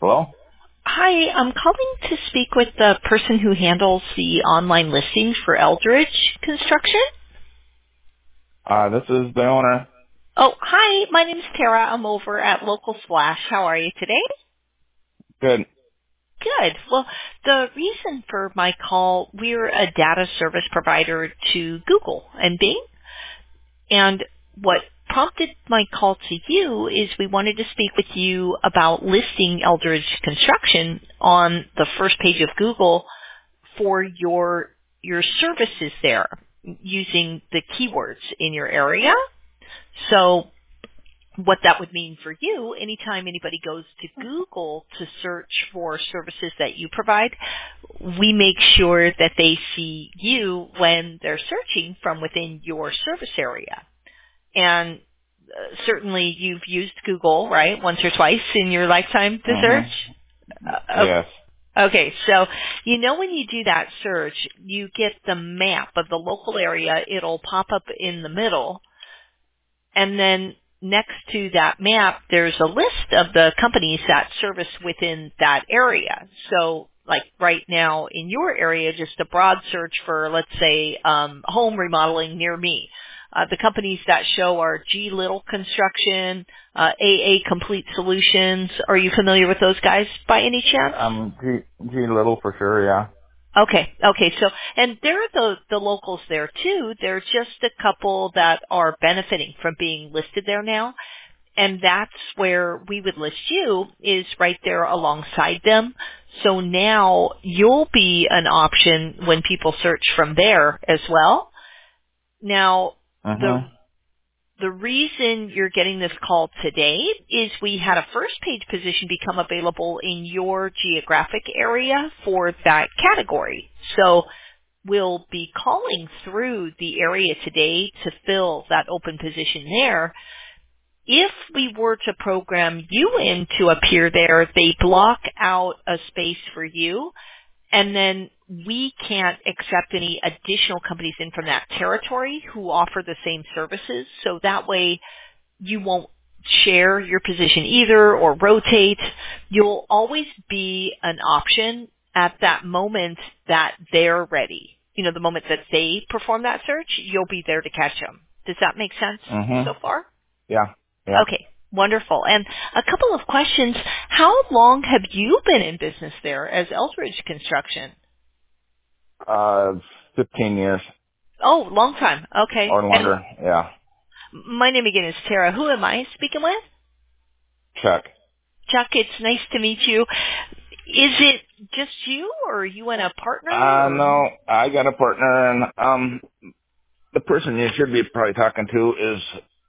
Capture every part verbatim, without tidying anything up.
Hello? Hi, I'm calling to speak with the person who handles the online listings for Eldridge Construction. Uh, this is the owner. Oh, hi, my name is Tara. I'm over at Local Splash. How are you today? Good. Good. Well, the reason for my call, we're a data service provider to Google and Bing. And what prompted my call to you is we wanted to speak with you about listing Eldridge Construction on the first page of Google for your your services there using the keywords in your area. So what that would mean for you, anytime anybody goes to Google to search for services that you provide, we make sure that they see you when they're searching from within your service area. And uh, certainly you've used Google, right, once or twice in your lifetime to search. Mm-hmm. Uh, Yes. Okay, so you know when you do that search, you get the map of the local area. It'll pop up in the middle. And then next to that map, there's a list of the companies that service within that area. So like right now in your area, just a broad search for, let's say, um, home remodeling near me. Uh, the companies that show are G Little Construction, uh, A A Complete Solutions. Are you familiar with those guys by any chance? Um, G, G Little for sure, yeah. Okay, okay, so, and there are the, the locals there too. There are just a couple that are benefiting from being listed there now. And that's where we would list you, is right there alongside them. So now you'll be an option when people search from there as well. Now, the Mm-hmm. the reason you're getting this call today is we had a first page position become available in your geographic area for that category. So we'll be calling through the area today to fill that open position there. If we were to program you in to appear there, they block out a space for you, and then we can't accept any additional companies in from that territory who offer the same services. So that way you won't share your position either or rotate. You'll always be an option at that moment that they're ready. You know, the moment that they perform that search, you'll be there to catch them. Does that make sense Mm-hmm. so far? Yeah. Yeah. Okay, wonderful. And a couple of questions. How long have you been in business there as Eldridge Construction? Uh, fifteen years Oh, long time. Okay. or And longer. Yeah. my name again is Tara. Who am I speaking with? Check. Chuck, it's nice to meet you. Is it just you, or are you and a partner? Uh, Or no, I got a partner, and, um, the person you should be probably talking to is,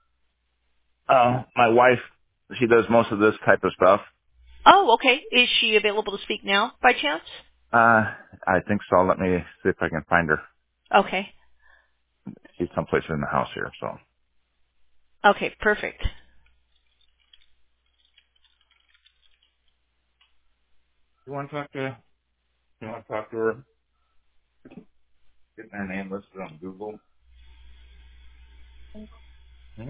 uh, my wife. She does most of this type of stuff. oh, okay. Is she available to speak now, by chance? Uh, I think so. Let me see if I can find her. Okay. She's someplace in the house here, so. Okay, perfect. You want to talk to, you want to talk to her? Getting her name listed on Google. Hmm?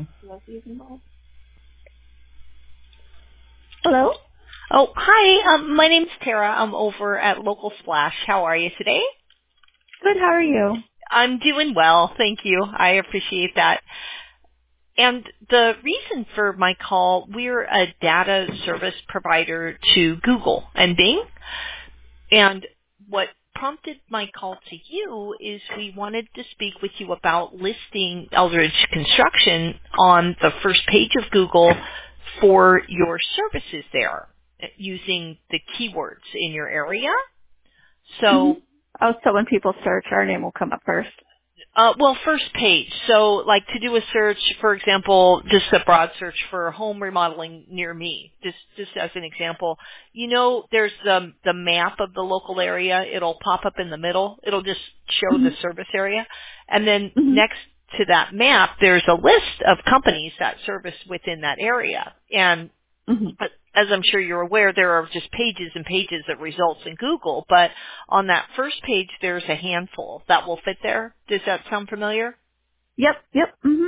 Hello? Oh, hi. Um, my name's Tara. I'm over at Local Splash. How are you today? Good, how are you? I'm doing well, thank you. I appreciate that. And the reason for my call, we're a data service provider to Google and Bing. And what prompted my call to you is we wanted to speak with you about listing Eldridge Construction on the first page of Google for your services there using the keywords in your area. hmm So Oh, so when people search, our name will come up first. Uh, well, first page. So, like to do a search, for example, just a broad search for home remodeling near me. Just, just as an example, you know, there's the the map of the local area. It'll pop up in the middle. It'll just show hmm the service area, and then hmm next to that map, there's a list of companies that service within that area. And hmm but as I'm sure you're aware, there are just pages and pages of results in Google, but on that first page, there's a handful that will fit there. Does that sound familiar? Yep, yep. hmm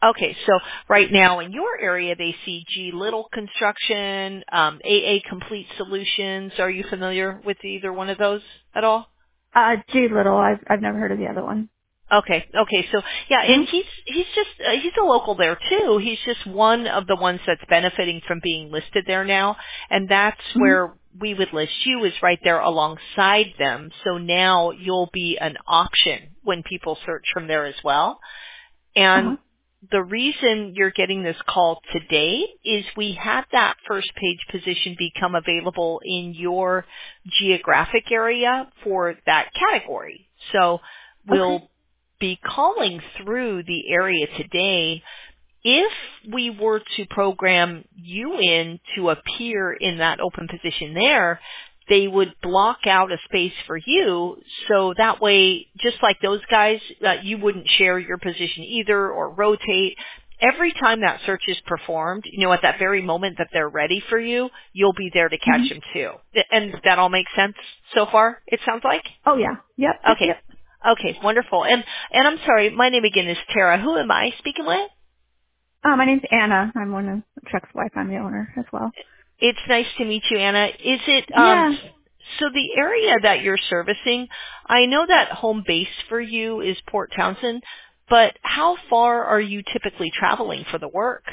Okay, so right now in your area, they see G Little Construction, um, A A Complete Solutions. Are you familiar with either one of those at all? Uh, G Little. I've I've never heard of the other one. Okay, okay, so yeah, and Mhm. he's he's just uh, he's a local there too. He's just one of the ones that's benefiting from being listed there now, and that's Mhm. where we would list you is right there alongside them. So now you'll be an option when people search from there as well. Uh And huh. the reason you're getting this call today is we had that first page position become available in your geographic area for that category. So Okay. we'll be calling through the area today. If we were to program you in to appear in that open position there, they would block out a space for you, so that way, just like those guys, uh, you wouldn't share your position either or rotate. Every time that search is performed, you know, at that very moment that they're ready for you, you'll be there to catch Mhm. them too. And that all makes sense so far, it sounds like? Oh yeah. Yep. Yep. Okay. Yep. Okay, wonderful. And and I'm sorry, my name again is Tara. Who am I speaking with? Uh, my name's Anna. I'm one of Chuck's wife. I'm the owner as well. It's nice to meet you, Anna. Is it um Yeah. so the area that you're servicing, I know that home base for you is Port Townsend, but how far are you typically traveling for the work?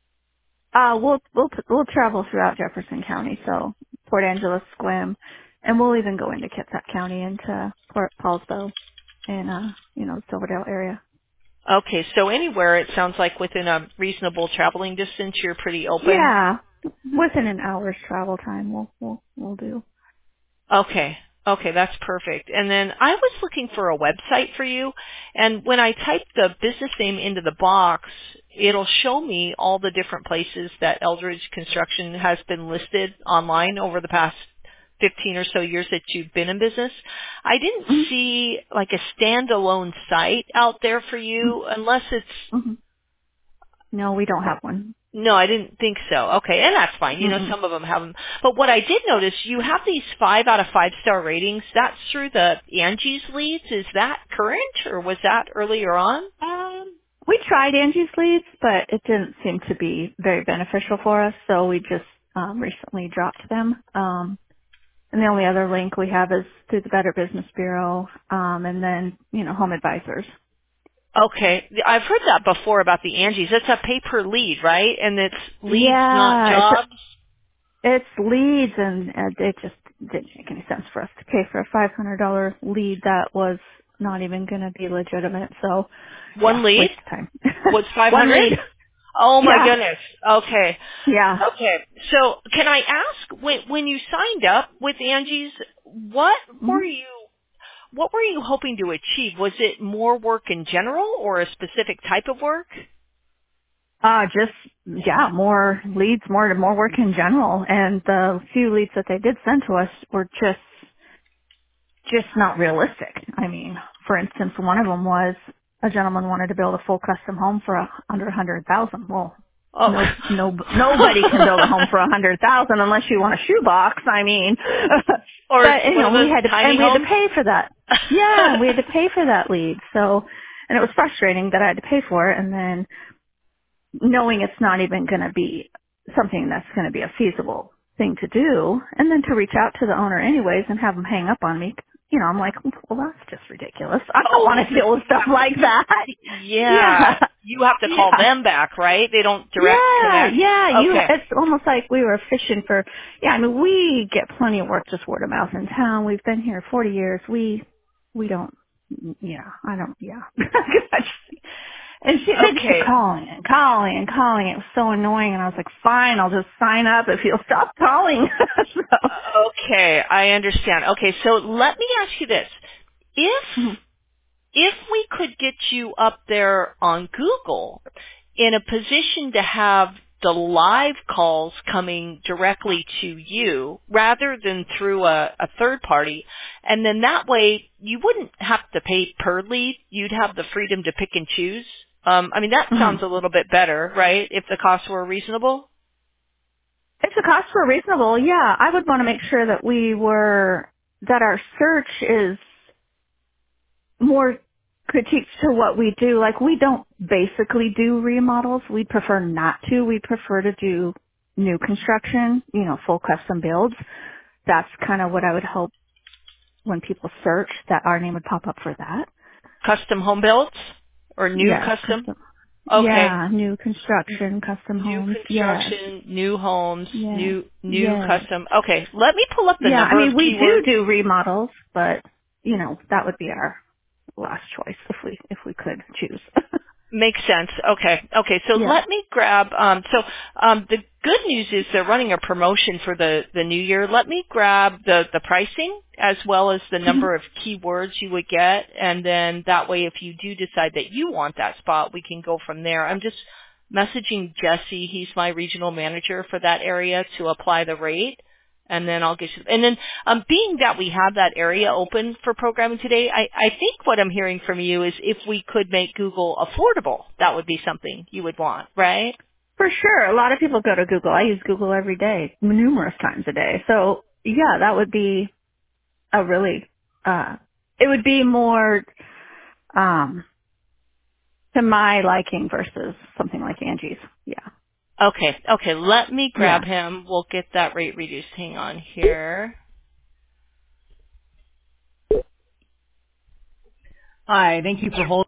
Uh, we'll we'll we'll travel throughout Jefferson County, so Port Angeles, Squim, and we'll even go into Kitsap County, into Port Paulsbo, and uh, you know, Silverdale area. Okay, so anywhere it sounds like within a reasonable traveling distance, you're pretty open. Yeah, within an hour's travel time, we'll we'll we'll do. Okay. Okay, that's perfect. And then I was looking for a website for you, and when I type the business name into the box, it'll show me all the different places that Eldridge Construction has been listed online over the past fifteen or so years that you've been in business. I didn't Mm-hmm. see like a standalone site out there for you unless it's Mm-hmm. No, we don't have one. no, I didn't think so. Okay, and that's fine. You know, Mm-mm. some of them have them. But what I did notice, you have these five out of five star ratings. That's through the Angie's leads. Is that current, or was that earlier on? Um, we tried Angie's Leads, but it didn't seem to be very beneficial for us, so we just um, recently dropped them. Um, And the only other link we have is through the Better Business Bureau, um, and then, you know, Home Advisors. Okay, I've heard that before about the Angie's. It's a pay per lead, right? And it's leads, not Yeah, it's, jobs. it's leads, and uh, it just didn't make any sense for us to pay for a five hundred dollars lead that was not even going to be legitimate. So, One yeah, lead waste of time. was five One hundred. lead. Oh my Yeah. goodness. Okay. Yeah. Okay. So can I ask when when you signed up with Angie's, what Mhm. were you what were you hoping to achieve? Was it more work in general or a specific type of work? Uh, just, yeah, more leads, more, more work in general. And the few leads that they did send to us were just just not realistic. I mean, for instance, one of them was a gentleman wanted to build a full custom home for a, under a hundred thousand. Well, Oh. no, no, nobody can build a home for a hundred thousand unless you want a shoebox. I mean, Or but you one of know, we those had to, tiny and we had to homes? pay for that. Yeah, we had to pay for that lead. So, and it was frustrating that I had to pay for it, and then knowing it's not even going to be something that's going to be a feasible thing to do, and then to reach out to the owner anyways and have them hang up on me, you know, I'm like, well, that's just ridiculous. I don't Oh, want to deal with you stuff have like that. to, yeah, Yeah, you have to call yeah, them back, right? They don't direct yeah, connect. yeah. You, Okay. it's almost like we were fishing for. Yeah, I mean, we get plenty of work just word of mouth in town. We've been here forty years. We, we don't. Yeah, I don't. Yeah. And she, they just kept Okay. calling and calling and calling. It was so annoying, and I was like, fine, I'll just sign up if you'll stop calling. So, Okay, I understand. Okay, so let me ask you this. If mhm, if we could get you up there on Google in a position to have the live calls coming directly to you rather than through a, a third party, and then that way you wouldn't have to pay per lead. You'd have the freedom to pick and choose. Um, I mean, that sounds mhm. a little bit better, right? If the costs were reasonable. If the costs were reasonable, yeah, I would want to make sure that we were, that our search is more critiques to what we do. Like, we don't basically do remodels. We prefer not to. We prefer to do new construction, you know, full custom builds. That's kind of what I would hope when people search, that our name would pop up for that. Custom home builds or new Yes, custom? custom. Okay. Yeah, new construction, custom New homes. Yes, construction, new homes, yes, new new yes. custom. Okay, let me pull up the Yeah, I number of mean, we do keywords. do remodels, but, you know, that would be our last choice if we, if we could choose. Makes sense. Okay. Okay. So Yeah. let me grab. Um, so um, the good news is they're running a promotion for the the new year. Let me grab the the pricing as well as the Mhm. number of keywords you would get, and then that way, if you do decide that you want that spot, we can go from there. I'm just messaging Jesse. He's my regional manager for that area to apply the rate. And then I'll get you. And then, um, being that we have that area open for programming today, I, I think what I'm hearing from you is if we could make Google affordable, that would be something you would want, right? For sure. A lot of people go to Google. I use Google every day, numerous times a day. So yeah, that would be a really, uh, it would be more, um, to my liking versus something like Angie's. Yeah. Okay. Okay. Let me Yeah. grab him. We'll get that rate reduced. Hang on here. Hi, thank you for holding.